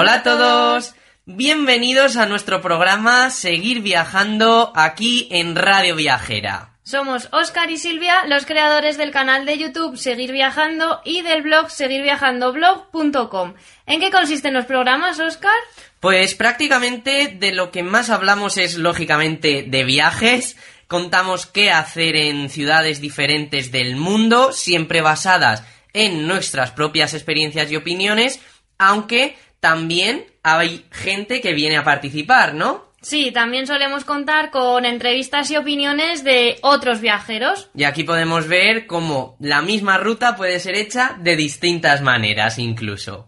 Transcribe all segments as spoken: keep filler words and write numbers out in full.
Hola a todos, bienvenidos a nuestro programa Seguir Viajando aquí en Radio Viajera. Somos Óscar y Silvia, los creadores del canal de YouTube Seguir Viajando y del blog seguir viajando blog punto com. ¿En qué consisten los programas, Óscar? Pues prácticamente de lo que más hablamos es, lógicamente, de viajes. Contamos qué hacer en ciudades diferentes del mundo, siempre basadas en nuestras propias experiencias y opiniones, aunque también hay gente que viene a participar, ¿no? Sí, también solemos contar con entrevistas y opiniones de otros viajeros. Y aquí podemos ver cómo la misma ruta puede ser hecha de distintas maneras incluso.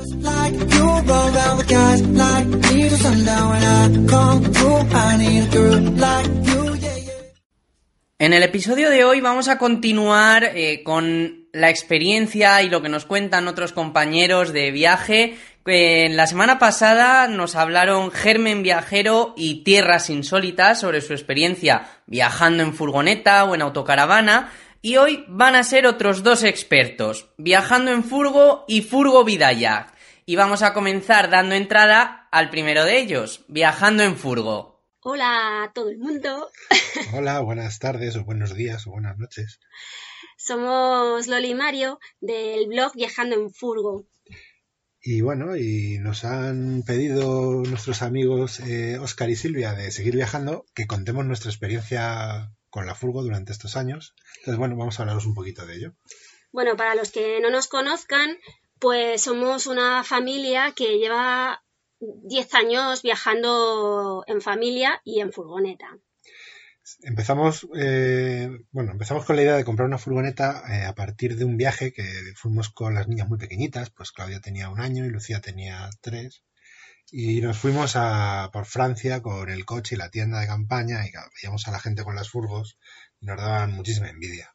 En el episodio de hoy vamos a continuar eh, con la experiencia y lo que nos cuentan otros compañeros de viaje. Eh, la semana pasada nos hablaron Germen Viajero y Tierras Insólitas sobre su experiencia viajando en furgoneta o en autocaravana, y hoy van a ser otros dos expertos, viajando en furgo y furgo Vidayak. Y vamos a comenzar dando entrada al primero de ellos, viajando en furgo. Hola a todo el mundo. Hola, buenas tardes o buenos días o buenas noches. Somos Loli y Mario del blog Viajando en Furgo. Y bueno, y nos han pedido nuestros amigos eh, Óscar y Silvia de Seguir Viajando que contemos nuestra experiencia con la furgo durante estos años. Entonces, bueno, vamos a hablaros un poquito de ello. Bueno, para los que no nos conozcan, pues somos una familia que lleva diez años viajando en familia y en furgoneta. Empezamos, eh, bueno, empezamos con la idea de comprar una furgoneta eh, a partir de un viaje que fuimos con las niñas muy pequeñitas, pues Claudia tenía un año y Lucía tenía tres, y nos fuimos a por Francia con el coche y la tienda de campaña, y claro, veíamos a la gente con las furgos y nos daban muchísima envidia.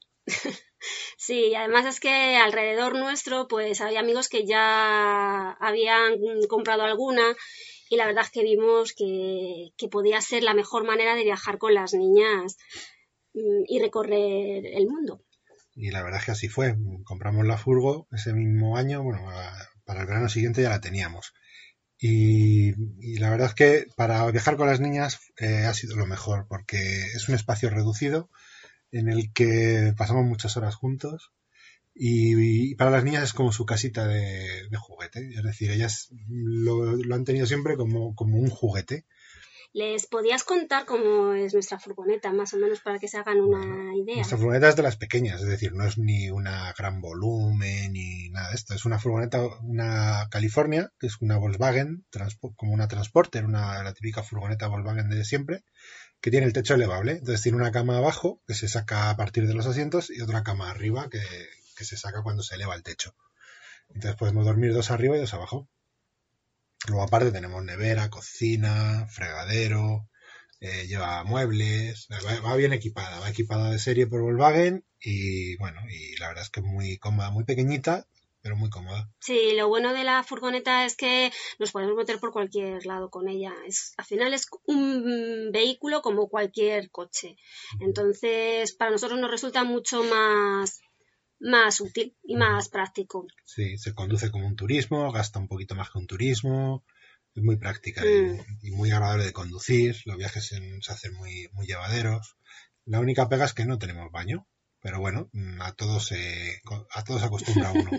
Sí, además es que alrededor nuestro pues había amigos que ya habían comprado alguna y la verdad es que vimos que, que podía ser la mejor manera de viajar con las niñas y recorrer el mundo. Y la verdad es que así fue. Compramos la furgo ese mismo año, bueno, para el verano siguiente ya la teníamos. Y, y la verdad es que para viajar con las niñas eh, ha sido lo mejor, porque es un espacio reducido en el que pasamos muchas horas juntos y, y para las niñas es como su casita de, de juguete, es decir, ellas lo, lo han tenido siempre como, como un juguete. ¿Les podías contar cómo es nuestra furgoneta, más o menos, para que se hagan una bueno, idea? Nuestra furgoneta es de las pequeñas, es decir, no es ni una gran volumen ni nada de esto, es una furgoneta, una California, que es una Volkswagen, como una Transporter, una, la típica furgoneta Volkswagen de siempre, que tiene el techo elevable. Entonces tiene una cama abajo que se saca a partir de los asientos y otra cama arriba que, que se saca cuando se eleva el techo. Entonces podemos dormir dos arriba y dos abajo. Luego aparte tenemos nevera, cocina, fregadero, eh, lleva muebles, va, va bien equipada, va equipada de serie por Volkswagen y bueno, y la verdad es que es muy cómoda, muy pequeñita, pero muy cómoda. Sí, lo bueno de la furgoneta es que nos podemos meter por cualquier lado con ella. Es, al final es un vehículo como cualquier coche. Entonces, para nosotros nos resulta mucho más, más útil y más práctico. Sí, se conduce como un turismo, gasta un poquito más que un turismo, es muy práctica Mm. y, y muy agradable de conducir. Los viajes en, se hacen muy, muy llevaderos. La única pega es que no tenemos baño, pero bueno, a todos se, a todos se acostumbra uno.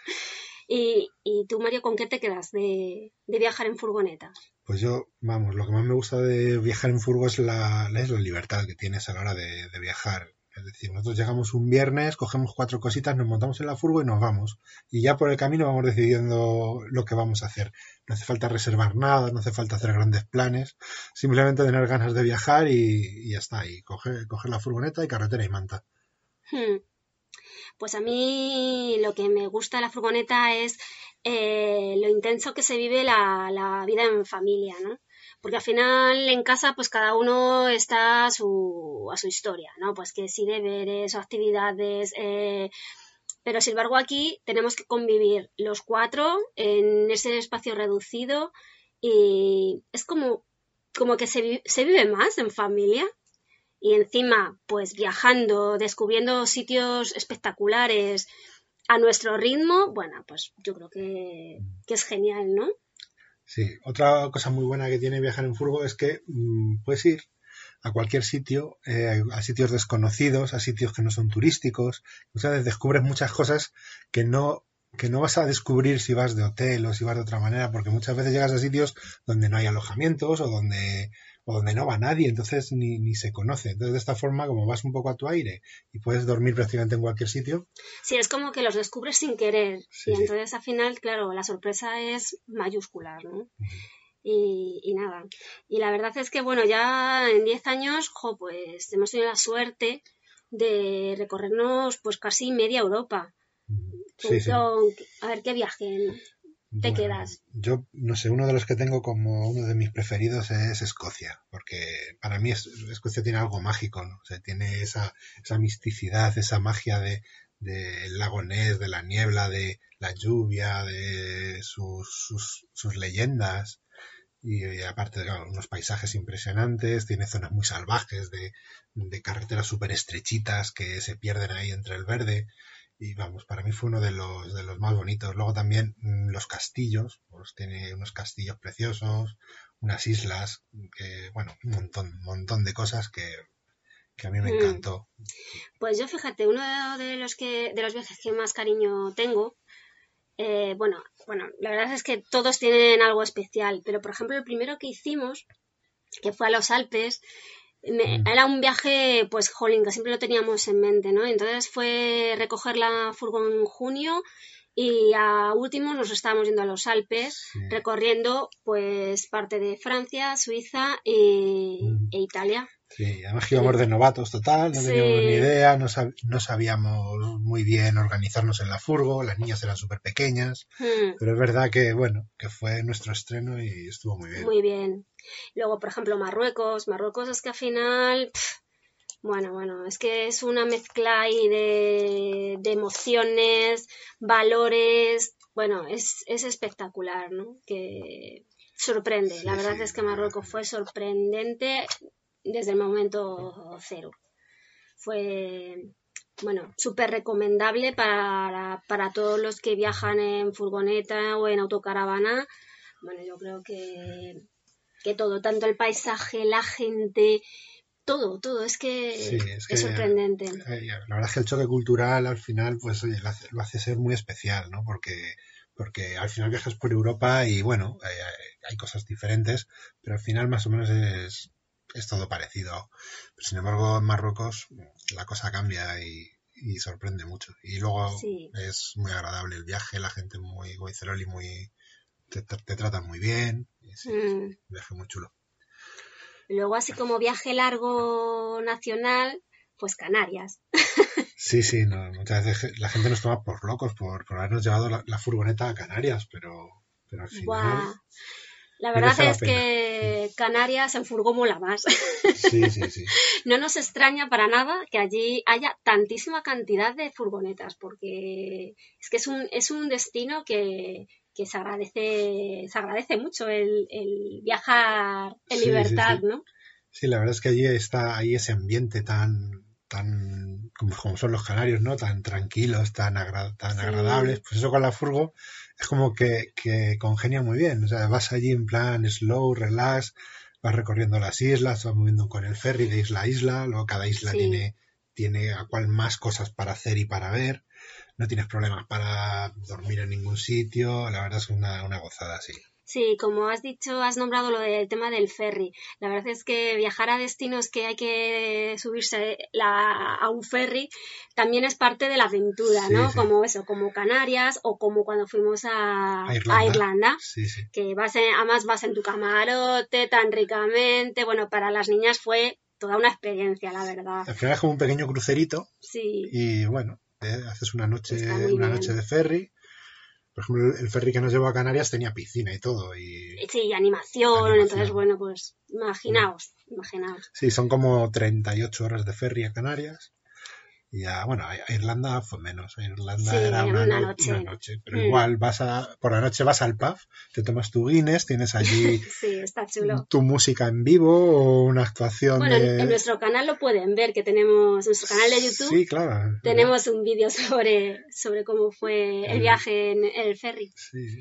¿Y, y tú, Mario, con qué te quedas de, de viajar en furgoneta? Pues yo, vamos, lo que más me gusta de viajar en furgo es la, es la libertad que tienes a la hora de, de viajar. Es decir, nosotros llegamos un viernes, cogemos cuatro cositas, nos montamos en la furgo y nos vamos. Y ya por el camino vamos decidiendo lo que vamos a hacer. No hace falta reservar nada, no hace falta hacer grandes planes. Simplemente tener ganas de viajar y, y ya está. Y coger, coger la furgoneta y carretera y manta. Hmm. Pues a mí lo que me gusta de la furgoneta es eh, lo intenso que se vive la, la vida en familia, ¿no? Porque al final en casa pues cada uno está a su, a su historia, ¿no? Pues que si deberes o actividades, eh, pero sin embargo aquí tenemos que convivir los cuatro en ese espacio reducido y es como, como que se, vi- se vive más en familia. Y encima, pues viajando, descubriendo sitios espectaculares a nuestro ritmo, bueno, pues yo creo que, que es genial, ¿no? Sí, otra cosa muy buena que tiene viajar en furgo es que mmm, puedes ir a cualquier sitio, eh, a sitios desconocidos, a sitios que no son turísticos. Muchas veces descubres muchas cosas que no, que no vas a descubrir si vas de hotel o si vas de otra manera, porque muchas veces llegas a sitios donde no hay alojamientos o donde, o donde no va nadie, entonces ni, ni se conoce. Entonces, de esta forma, como vas un poco a tu aire y puedes dormir prácticamente en cualquier sitio. Sí, es como que los descubres sin querer. Sí, y sí. entonces, al final, claro, la sorpresa es mayúscula, ¿no? Uh-huh. Y, y nada. Y la verdad es que, bueno, ya en diez años, jo, pues hemos tenido la suerte de recorrernos pues casi media Europa. Sí, sí. Con, a ver, ¿qué viaje te Bueno, quedas? Yo, no sé, uno de los que tengo como uno de mis preferidos es Escocia, porque para mí es, Escocia tiene algo mágico, ¿no? O sea, tiene esa, esa misticidad, esa magia de del lago Ness, de la niebla, de la lluvia, de sus, sus, sus leyendas. Y, y aparte, claro, unos paisajes impresionantes, tiene zonas muy salvajes de, de carreteras súper estrechitas que se pierden ahí entre el verde. Y vamos, para mí fue uno de los, de los más bonitos. Luego también mmm, los castillos, pues tiene unos castillos preciosos, unas islas, que, bueno, un montón, un montón de cosas que, que a mí me encantó. Pues yo, fíjate, uno de los que, de los viajes que más cariño tengo, Eh, bueno, bueno, la verdad es que todos tienen algo especial, pero por ejemplo el primero que hicimos, que fue a los Alpes, me, mm. era un viaje, pues, jolín, que siempre lo teníamos en mente, ¿no? Entonces fue recoger la furgoneta en junio y a último nos estábamos yendo a los Alpes, sí. recorriendo, pues, parte de Francia, Suiza y, mm. e Italia. Sí, además que íbamos de novatos total, no sí. teníamos ni idea, no, sab- no sabíamos muy bien organizarnos en la furgo, las niñas eran súper pequeñas, mm. pero es verdad que, bueno, que fue nuestro estreno y estuvo muy bien. Muy bien. Luego, por ejemplo, Marruecos. Marruecos es que al final, pff, bueno, bueno, es que es una mezcla ahí de, de emociones, valores, bueno, es, es espectacular, ¿no? Que sorprende, sí, la verdad sí, es que Marruecos fue sorprendente desde el momento cero. Fue, bueno, súper recomendable para, para todos los que viajan en furgoneta o en autocaravana. Bueno, yo creo que, que todo, tanto el paisaje, la gente, todo, todo, es que, sí, es, que es sorprendente. La verdad es que el choque cultural al final, pues oye, lo hace, lo hace ser muy especial, ¿no? Porque, porque al final viajas por Europa y bueno, hay, hay cosas diferentes, pero al final más o menos es... es todo parecido. Pero, sin embargo, en Marruecos la cosa cambia y, y sorprende mucho. Y luego sí. es muy agradable el viaje, la gente muy goicerol y muy te, te tratan muy bien. Y sí, mm. es un viaje muy chulo. Luego, así como viaje largo nacional, pues Canarias. Sí, sí, no, muchas veces la gente nos toma por locos por, por habernos llevado la, la furgoneta a Canarias, pero, pero al final... Buah. La verdad es la que Canarias en furgo mola más. Sí, sí, sí. No nos extraña para nada que allí haya tantísima cantidad de furgonetas, porque es que es un, es un destino que, que se agradece, se agradece mucho el, el viajar en sí, libertad, sí, sí. ¿no? Sí, la verdad es que allí está ahí ese ambiente tan, tan como, como son los canarios, ¿no? Tan tranquilos, tan, agra- tan sí. agradables. Pues eso con la furgo es como que, que congenia muy bien. O sea, vas allí en plan slow, relax, vas recorriendo las islas, vas moviendo con el ferry de isla a isla, luego cada isla sí. tiene, tiene a cual más cosas para hacer y para ver. No tienes problemas para dormir en ningún sitio. La verdad es una, una gozada, sí. Sí, como has dicho, has nombrado lo del tema del ferry. La verdad es que viajar a destinos que hay que subirse la, a un ferry también es parte de la aventura, sí, ¿no? Sí. Como eso, como Canarias o como cuando fuimos a, a Irlanda, a Irlanda sí, sí. que vas en, además vas en tu camarote tan ricamente. Bueno, para las niñas fue toda una experiencia, la verdad. Al final es como un pequeño crucerito. Sí. Y bueno, eh, haces una noche, una noche de ferry. Por ejemplo, el ferry que nos llevó a Canarias tenía piscina y todo. Y... Sí, y animación, animación. Entonces, bueno, pues imaginaos, imaginaos. Sí, son como treinta y ocho horas de ferry a Canarias. Y a, bueno, a Irlanda fue menos. A Irlanda sí, era una, una, no, noche. una noche. Pero mm. igual vas a, por la noche vas al pub, te tomas tu Guinness, tienes allí sí, está chulo. Tu música en vivo o una actuación bueno, de... en, en nuestro canal lo pueden ver, que tenemos nuestro canal de YouTube. Sí, claro. Tenemos un vídeo sobre, sobre cómo fue el viaje en el ferry. Sí.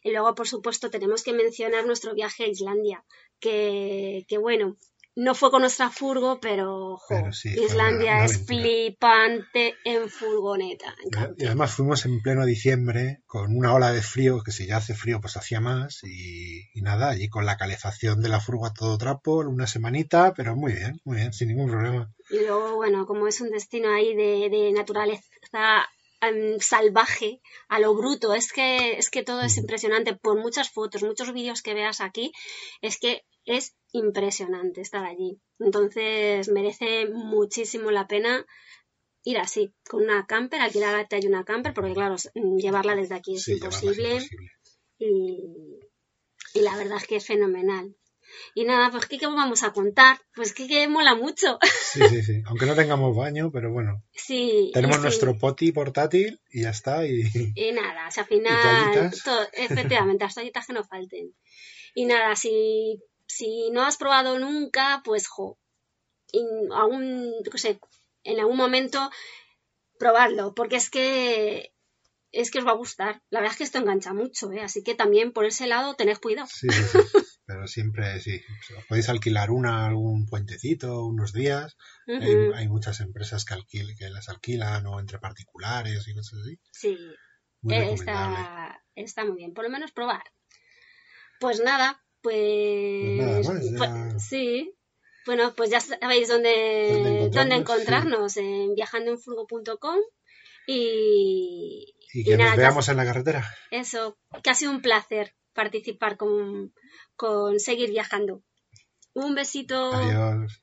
Y luego, por supuesto, tenemos que mencionar nuestro viaje a Islandia, que, que bueno, no fue con nuestra furgo, pero, jo, pero sí, Islandia una, una es flipante en furgoneta. Y además fuimos en pleno diciembre con una ola de frío, que si ya hace frío pues hacía más, y, y nada, allí con la calefacción de la furgo a todo trapo, una semanita, pero muy bien, muy bien, sin ningún problema. Y luego, bueno, como es un destino ahí de, de naturaleza um, salvaje, a lo bruto, es que, es que todo es impresionante, por muchas fotos, muchos vídeos que veas aquí, es que es impresionante estar allí. Entonces merece muchísimo la pena ir así, con una camper, alquilarte ahí una camper, porque claro, llevarla desde aquí es, sí, imposible, es imposible. Y, y la verdad es que es fenomenal. Y nada, pues ¿qué, qué vamos a contar? Pues que, que mola mucho. Sí, sí, sí. Aunque no tengamos baño, pero bueno. Sí. Tenemos sí. nuestro poti portátil y ya está. Y, y nada, o sea, al final, todo, efectivamente, las toallitas que no falten. Y nada, si, si no has probado nunca, pues jo, en algún, no sé, en algún momento probarlo, porque es que es que os va a gustar. La verdad es que esto engancha mucho, ¿eh? Así que también por ese lado tened cuidado. Sí, sí, sí. Pero siempre sí. Os podéis alquilar una, algún puentecito, unos días. Uh-huh. Hay, hay muchas empresas que, alquil, que las alquilan o entre particulares y cosas así. Sí, muy eh, está, está muy bien. Por lo menos probar. Pues nada, pues... pues nada más, ya... pues, sí. Bueno, pues ya sabéis dónde, dónde encontrarnos, dónde encontrarnos sí. En viajando en furgo punto com y... Y que y nos nada, veamos en la carretera. Eso, que ha sido un placer participar con, con Seguir Viajando. Un besito. Adiós.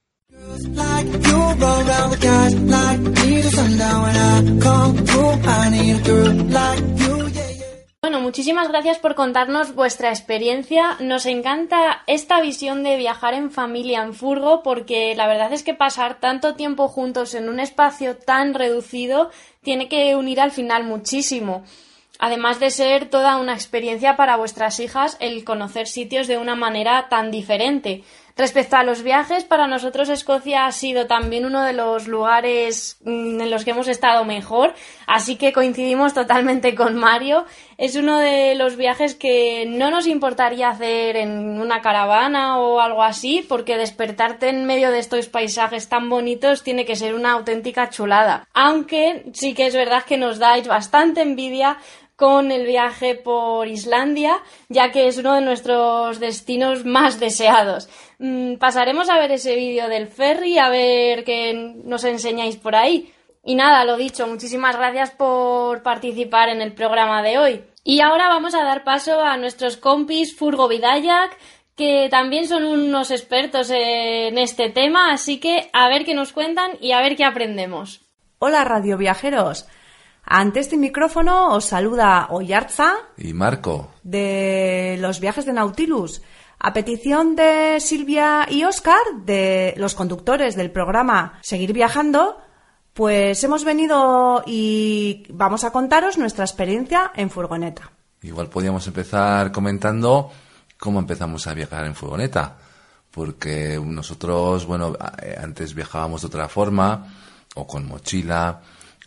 Bueno, muchísimas gracias por contarnos vuestra experiencia. Nos encanta esta visión de viajar en familia en furgo, porque la verdad es que pasar tanto tiempo juntos en un espacio tan reducido tiene que unir al final muchísimo. Además de ser toda una experiencia para vuestras hijas el conocer sitios de una manera tan diferente. Respecto a los viajes, para nosotros Escocia ha sido también uno de los lugares en los que hemos estado mejor, así que coincidimos totalmente con Mario. Es uno de los viajes que no nos importaría hacer en una caravana o algo así, porque despertarte en medio de estos paisajes tan bonitos tiene que ser una auténtica chulada. Aunque sí que es verdad que nos dais bastante envidia con el viaje por Islandia, ya que es uno de nuestros destinos más deseados. Mm, pasaremos a ver ese vídeo del ferry, a ver qué nos enseñáis por ahí. Y nada, lo dicho, muchísimas gracias por participar en el programa de hoy. Y ahora vamos a dar paso a nuestros compis Furgo Bidayak, que también son unos expertos en este tema, así que a ver qué nos cuentan y a ver qué aprendemos. Hola radioviajeros. Ante este micrófono os saluda Oyarza y Marco de los viajes de Nautilus, a petición de Silvia y Óscar, de los conductores del programa Seguir Viajando. Pues hemos venido y vamos a contaros nuestra experiencia en furgoneta. Igual podríamos empezar comentando cómo empezamos a viajar en furgoneta, porque nosotros, bueno, antes viajábamos de otra forma, o con mochila,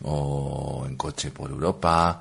o en coche por Europa,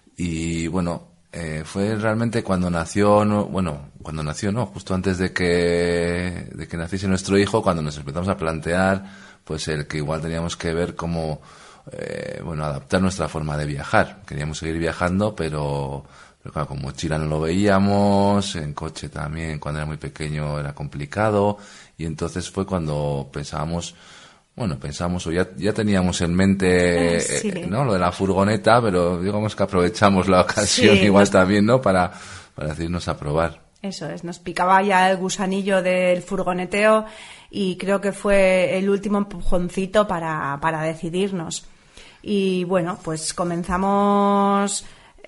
y bueno, eh, fue realmente cuando nació, no, bueno, cuando nació, no, justo antes de que, de que naciese nuestro hijo, cuando nos empezamos a plantear, pues el que igual teníamos que ver cómo, eh, bueno, adaptar nuestra forma de viajar. Queríamos seguir viajando, pero, pero claro, con mochila no lo veíamos, en coche también, cuando era muy pequeño era complicado, y entonces fue cuando pensábamos, Bueno, pensamos, o ya, ya teníamos en mente, sí. eh, ¿no? Lo de la furgoneta, pero digamos que aprovechamos la ocasión sí, igual nos... también, ¿no? Para, para decirnos a probar. Eso es, nos picaba ya el gusanillo del furgoneteo y creo que fue el último empujoncito para, para decidirnos. Y bueno, pues comenzamos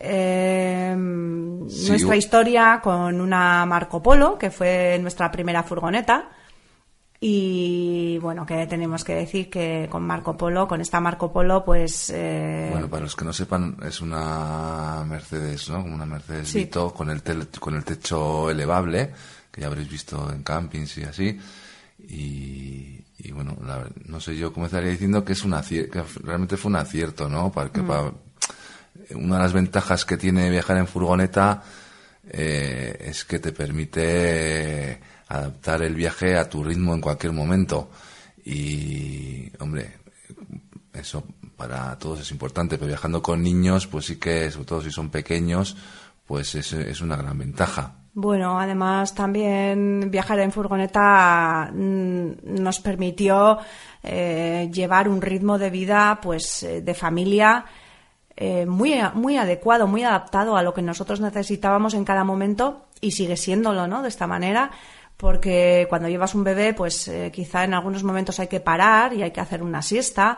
eh, sí, nuestra yo... historia con una Marco Polo, que fue nuestra primera furgoneta. Y bueno, que tenemos que decir que con Marco Polo, con esta Marco Polo, pues... Eh... Bueno, para los que no sepan, es una Mercedes, ¿no? Como una Mercedes sí. Vito con el, te- con el techo elevable, que ya habréis visto en campings y así. Y, y bueno, la, no sé, yo comenzaría diciendo que es un acier- que realmente fue un acierto, ¿no? Porque mm. para, una de las ventajas que tiene viajar en furgoneta eh, es que te permite adaptar el viaje a tu ritmo en cualquier momento. Y, hombre, eso para todos es importante, pero viajando con niños, pues sí que, sobre todo si son pequeños, pues es, es una gran ventaja. Bueno, además también viajar en furgoneta nos permitió eh, llevar un ritmo de vida, pues, de familia eh, muy, muy adecuado, muy adaptado a lo que nosotros necesitábamos en cada momento, y sigue siéndolo, ¿no? De esta manera, porque cuando llevas un bebé, pues eh, quizá en algunos momentos hay que parar y hay que hacer una siesta.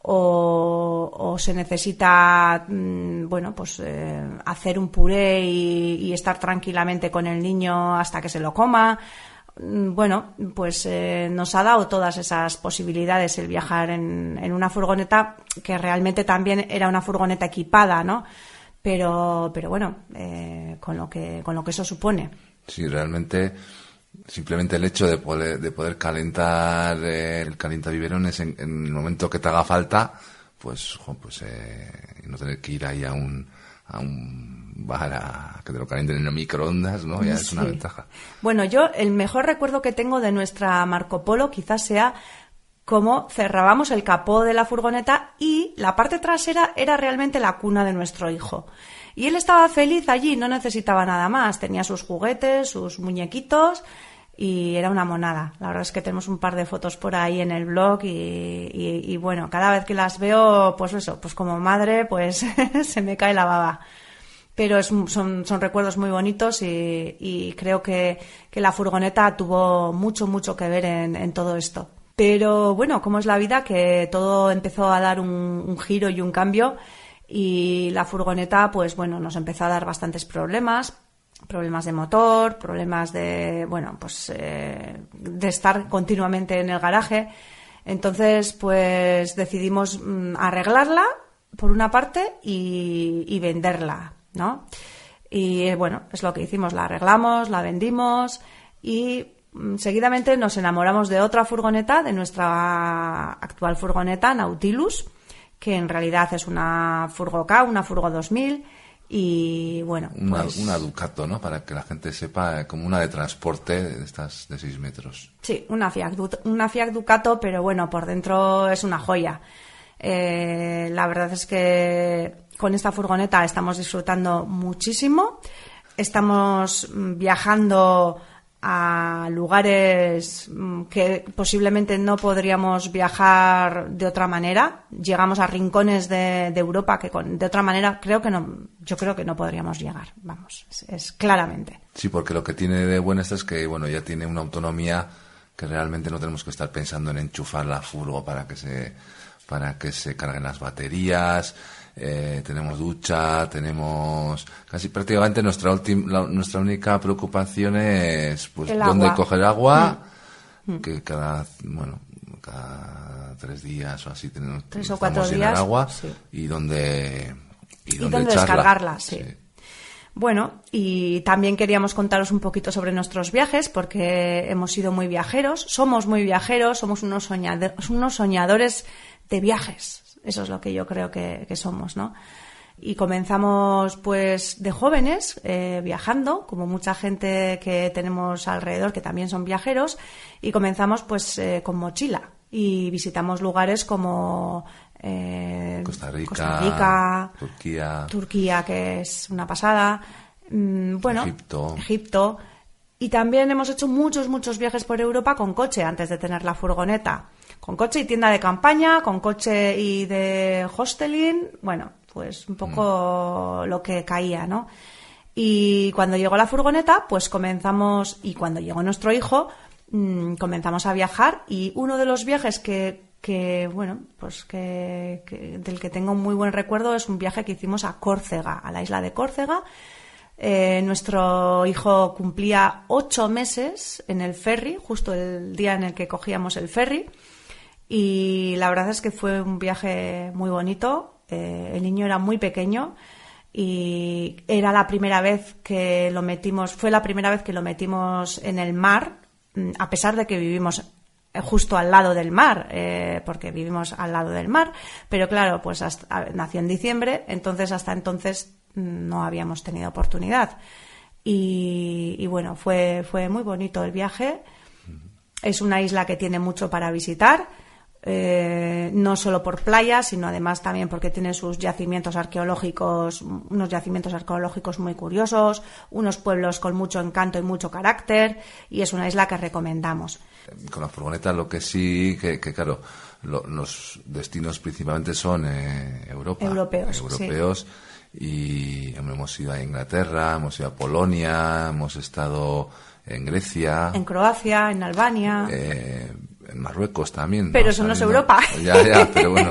O, o se necesita, mmm, bueno, pues eh, hacer un puré y, y estar tranquilamente con el niño hasta que se lo coma. Bueno, pues eh, nos ha dado todas esas posibilidades el viajar en, en una furgoneta, que realmente también era una furgoneta equipada, ¿no? Pero, pero bueno, eh, con lo que, con lo que eso supone. Sí, realmente. Simplemente el hecho de poder, de poder calentar eh, el calientabiberones en, en el momento que te haga falta, pues, jo, pues eh, no tener que ir ahí a un, a un bar a que te lo calienten en el microondas, ¿no? Ya sí. Es una ventaja. Bueno, yo el mejor recuerdo que tengo de nuestra Marco Polo quizás sea cómo cerrábamos el capó de la furgoneta y la parte trasera era realmente la cuna de nuestro hijo. Y él estaba feliz allí, no necesitaba nada más. Tenía sus juguetes, sus muñequitos y era una monada. La verdad es que tenemos un par de fotos por ahí en el blog y, y, y bueno, cada vez que las veo, pues eso, pues como madre, pues se me cae la baba. Pero es, son, son recuerdos muy bonitos y, y creo que, que la furgoneta tuvo mucho, mucho que ver en, en todo esto. Pero bueno, como es la vida, que todo empezó a dar un, un giro y un cambio. Y la furgoneta, pues bueno, nos empezó a dar bastantes problemas, problemas de motor, problemas de, bueno, pues eh, de estar continuamente en el garaje. Entonces, pues decidimos mm, arreglarla por una parte y, y venderla, ¿no? Y bueno, es lo que hicimos, la arreglamos, la vendimos y mm, seguidamente nos enamoramos de otra furgoneta, de nuestra actual furgoneta Nautilus, que en realidad es una Furgo Ka, una Furgo dos mil y bueno... Una, pues... una Ducato, ¿no? Para que la gente sepa, como una de transporte de estas de seis metros. Sí, una Fiat, una Fiat Ducato, pero bueno, por dentro es una joya. Eh, la verdad es que con esta furgoneta estamos disfrutando muchísimo. Estamos viajando a lugares que posiblemente no podríamos viajar de otra manera. Llegamos a rincones de, de Europa que con, de otra manera creo que no, yo creo que no podríamos llegar, vamos, es, es claramente. Sí, porque lo que tiene de bueno esto es que bueno, ya tiene una autonomía que realmente no tenemos que estar pensando en enchufar la furgo para que se para que se carguen las baterías. Eh, tenemos ducha, tenemos casi prácticamente nuestra última, nuestra única preocupación es pues el dónde agua. coger agua, mm. que cada bueno cada tres días o así tenemos tres o cuatro días agua sí. y dónde y, y dónde, dónde echarla. descargarla, sí. sí. Bueno, y también queríamos contaros un poquito sobre nuestros viajes, porque hemos sido muy viajeros, somos muy viajeros, somos unos soñadores, unos soñadores de viajes. Eso es lo que yo creo que, que somos, ¿no? Y comenzamos, pues, de jóvenes, eh, viajando, como mucha gente que tenemos alrededor que también son viajeros, y comenzamos, pues, eh, con mochila. Y visitamos lugares como eh, Costa Rica, Costa Rica, Turquía, Turquía, que es una pasada, mm, bueno, Egipto. Egipto. Y también hemos hecho muchos, muchos viajes por Europa con coche antes de tener la furgoneta. Con coche y tienda de campaña, con coche y de hosteling, bueno, pues un poco mm. lo que caía, ¿no? Y cuando llegó la furgoneta, pues comenzamos, y cuando llegó nuestro hijo, mmm, comenzamos a viajar, y uno de los viajes que, que bueno, pues que, que del que tengo un muy buen recuerdo es un viaje que hicimos a Córcega, a la isla de Córcega. Eh, nuestro hijo cumplía ocho meses en el ferry, justo el día en el que cogíamos el ferry. Y la verdad es que fue un viaje muy bonito. Eh, el niño era muy pequeño y era la primera vez que lo metimos, fue la primera vez que lo metimos en el mar, a pesar de que vivimos justo al lado del mar, eh, porque vivimos al lado del mar, pero claro, pues hasta, nació en diciembre, entonces hasta entonces no habíamos tenido oportunidad. y, y bueno, fue, fue muy bonito el viaje. Es una isla que tiene mucho para visitar, eh, no solo por playas, sino además también porque tiene sus yacimientos arqueológicos, unos yacimientos arqueológicos muy curiosos, unos pueblos con mucho encanto y mucho carácter, y es una isla que recomendamos. Con la furgoneta lo que sí, que, que claro, lo, los destinos principalmente son eh, Europa, europeos, europeos sí. Y hombre, hemos ido a Inglaterra, hemos ido a Polonia, hemos estado en Grecia, en Croacia, en Albania, eh, en Marruecos también. Pero ¿no? eso no es Sabiendo... Europa. Ya, ya, pero bueno.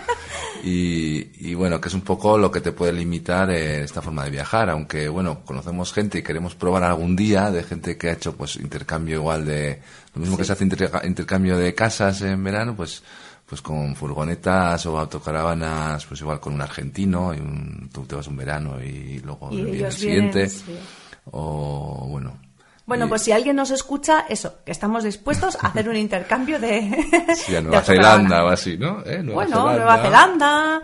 Y, y bueno, que es un poco lo que te puede limitar eh, esta forma de viajar, aunque bueno, conocemos gente y queremos probar algún día de gente que ha hecho pues intercambio igual de, lo mismo sí. que se hace inter, intercambio de casas en verano, pues pues con furgonetas o autocaravanas, pues igual con un argentino, y un, tú te vas un verano y luego y el, el vienen, siguiente, sí. o bueno... Bueno, y... pues si alguien nos escucha, eso, que estamos dispuestos a hacer un intercambio de... Sí, a Nueva Zelanda o así, ¿no? ¿Eh? Nueva bueno, Zelanda. Nueva Zelanda,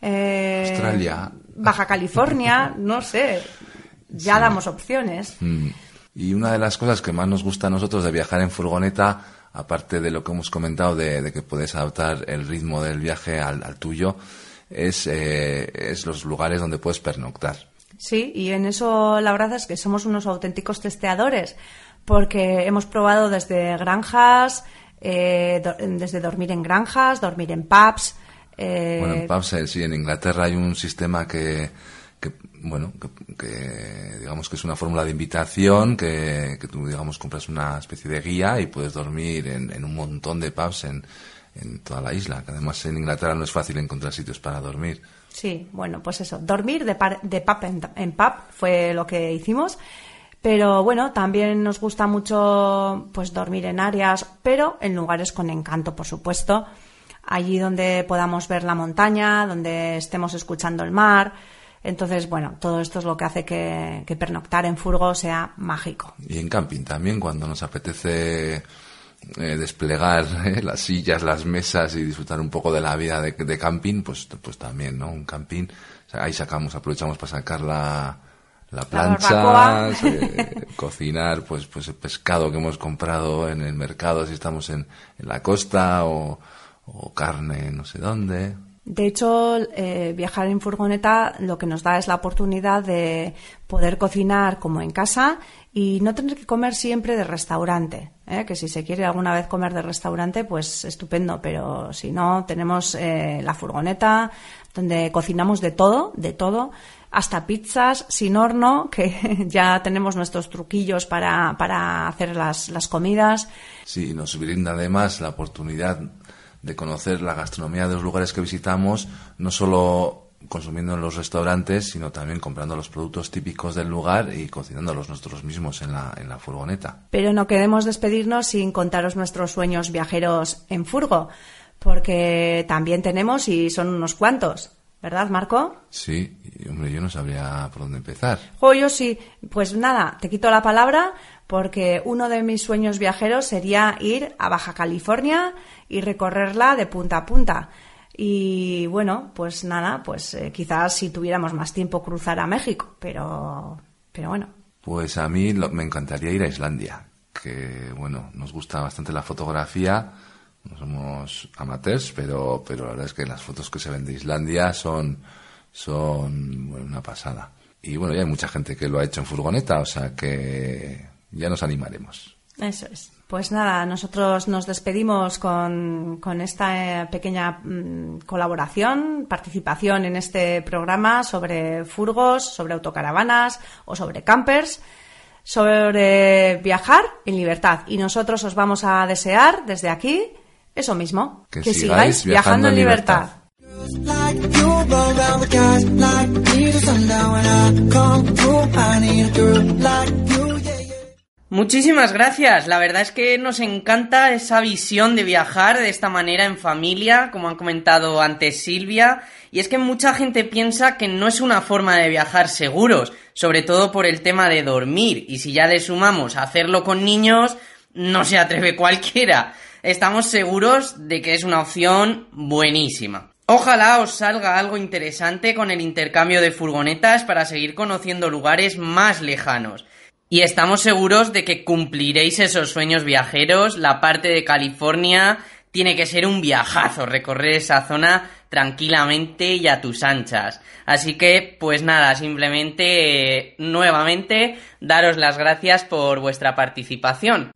eh, Australia, Baja California, no sé, ya sí. damos opciones. Mm. Y una de las cosas que más nos gusta a nosotros de viajar en furgoneta, aparte de lo que hemos comentado de, de que puedes adaptar el ritmo del viaje al, al tuyo, es, eh, es los lugares donde puedes pernoctar. Sí, y en eso la verdad es que somos unos auténticos testeadores, porque hemos probado desde granjas, eh, do, desde dormir en granjas, dormir en pubs. Eh... Bueno, en pubs, eh, sí, en Inglaterra hay un sistema que, que bueno, que, que digamos que es una fórmula de invitación, que, que tú, digamos, compras una especie de guía y puedes dormir en, en un montón de pubs en, en toda la isla, que además en Inglaterra no es fácil encontrar sitios para dormir. Sí, bueno, pues eso, dormir de, par, de pub en, en pub fue lo que hicimos, pero bueno, también nos gusta mucho pues dormir en áreas, pero en lugares con encanto, por supuesto, allí donde podamos ver la montaña, donde estemos escuchando el mar. Entonces, bueno, todo esto es lo que hace que, que pernoctar en furgo sea mágico. Y en camping también, cuando nos apetece... Eh, desplegar eh, las sillas, las mesas y disfrutar un poco de la vida de, de camping, pues pues también, ¿no? Un camping, o sea, ahí sacamos, aprovechamos para sacar la, la plancha, la eh, cocinar pues pues el pescado que hemos comprado en el mercado si estamos en, en la costa, o, o carne no sé dónde. De hecho, eh, viajar en furgoneta lo que nos da es la oportunidad de poder cocinar como en casa y no tener que comer siempre de restaurante, ¿eh? Que si se quiere alguna vez comer de restaurante, pues estupendo, pero si no, tenemos eh, la furgoneta donde cocinamos de todo, de todo, hasta pizzas sin horno, que ya tenemos nuestros truquillos para, para hacer las, las comidas. Sí, nos brinda además la oportunidad de conocer la gastronomía de los lugares que visitamos, no solo consumiendo en los restaurantes, sino también comprando los productos típicos del lugar y cocinándolos nosotros mismos en la, en la furgoneta. Pero no queremos despedirnos sin contaros nuestros sueños viajeros en furgo, porque también tenemos y son unos cuantos. ¿Verdad, Marco? Sí, y, hombre, yo no sabría por dónde empezar. Oh, yo sí. Pues nada, te quito la palabra porque uno de mis sueños viajeros sería ir a Baja California y recorrerla de punta a punta. Y bueno, pues nada, pues eh, quizás si tuviéramos más tiempo cruzar a México, pero, pero bueno. Pues a mí lo, me encantaría ir a Islandia, que bueno, nos gusta bastante la fotografía. No somos amateurs, pero, pero la verdad es que las fotos que se ven de Islandia son, son bueno, una pasada. Y bueno, ya hay mucha gente que lo ha hecho en furgoneta, o sea que ya nos animaremos. Eso es. Pues nada, nosotros nos despedimos con, con esta eh, pequeña mmm, colaboración, participación en este programa sobre furgos, sobre autocaravanas o sobre campers, sobre viajar en libertad. Y nosotros os vamos a desear desde aquí eso mismo, que, que sigáis, sigáis viajando en libertad. Muchísimas gracias, la verdad es que nos encanta esa visión de viajar de esta manera en familia, como han comentado antes Silvia, y es que mucha gente piensa que no es una forma de viajar seguros, sobre todo por el tema de dormir, y si ya le sumamos a hacerlo con niños, no se atreve cualquiera. Estamos seguros de que es una opción buenísima. Ojalá os salga algo interesante con el intercambio de furgonetas para seguir conociendo lugares más lejanos. Y estamos seguros de que cumpliréis esos sueños viajeros. La parte de California tiene que ser un viajazo, recorrer esa zona tranquilamente y a tus anchas. Así que, pues nada, simplemente, eh, nuevamente, daros las gracias por vuestra participación.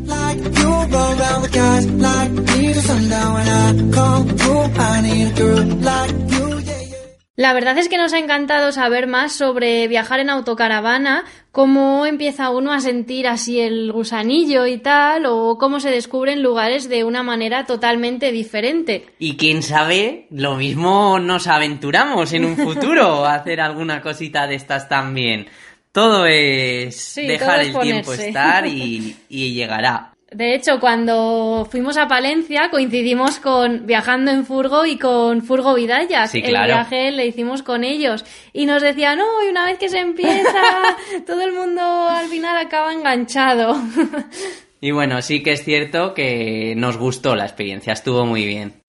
La verdad es que nos ha encantado saber más sobre viajar en autocaravana, cómo empieza uno a sentir así el gusanillo y tal, o cómo se descubren lugares de una manera totalmente diferente. Y quién sabe, lo mismo nos aventuramos en un futuro a hacer alguna cosita de estas también. Todo es sí, dejar todo es el tiempo ponerse. estar y, y llegará. De hecho, cuando fuimos a Palencia coincidimos con Viajando en Furgo y con Furgo Bidallas. Sí, claro. El viaje le hicimos con ellos. Y nos decían, no, y una vez que se empieza, todo el mundo al final acaba enganchado. Y bueno, sí que es cierto que nos gustó la experiencia, estuvo muy bien.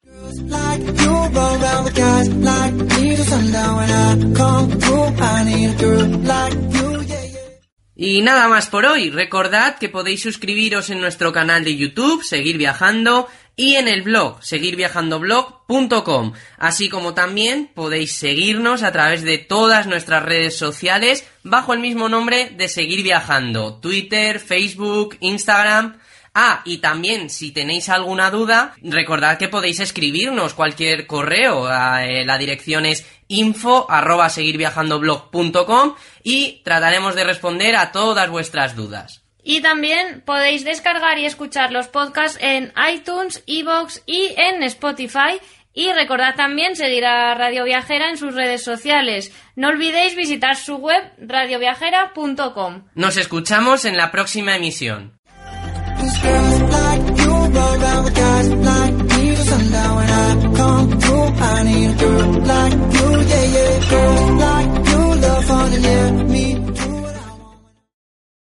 Y nada más por hoy. Recordad que podéis suscribiros en nuestro canal de YouTube, Seguir Viajando, y en el blog, seguir viajando blog punto com. Así como también podéis seguirnos a través de todas nuestras redes sociales bajo el mismo nombre de Seguir Viajando. Twitter, Facebook, Instagram. Ah, y también, si tenéis alguna duda, recordad que podéis escribirnos cualquier correo. Eh, la dirección es info arroba seguir viajando blog punto com y trataremos de responder a todas vuestras dudas. Y también podéis descargar y escuchar los podcasts en iTunes, iVoox y en Spotify. Y recordad también seguir a Radio Viajera en sus redes sociales. No olvidéis visitar su web radio viajera punto com. Nos escuchamos en la próxima emisión. This girl's